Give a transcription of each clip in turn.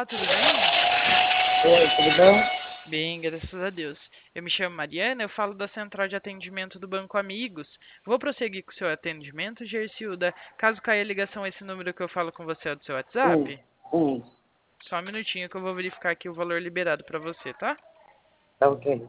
Olá, tudo bem? Oi, tudo bom? Bem, graças a Deus. Eu me chamo Mariana, eu falo da central de atendimento do Banco Amigos. Vou prosseguir com o seu atendimento, Gercilda. Caso caia a ligação, esse número que eu falo com você é do seu Sim, WhatsApp? sim, Só um minutinho que eu vou verificar aqui o valor liberado para você, tá? tá ok.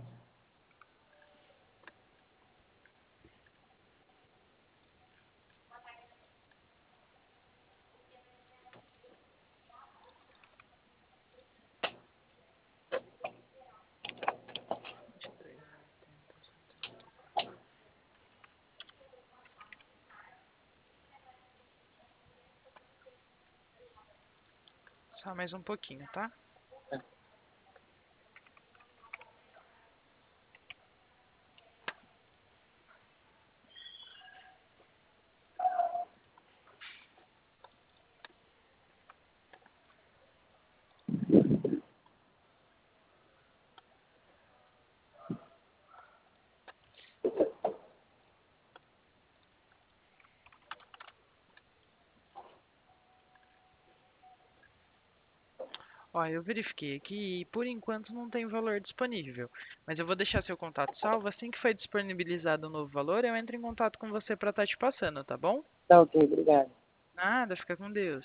Só mais um pouquinho, tá? Ó, eu verifiquei aqui e por enquanto não tem valor disponível, mas eu vou deixar seu contato salvo. Assim que foi disponibilizado o novo valor, eu entro em contato com você para estar te passando, tá bom? Tá ok, obrigado. Nada, fica com Deus.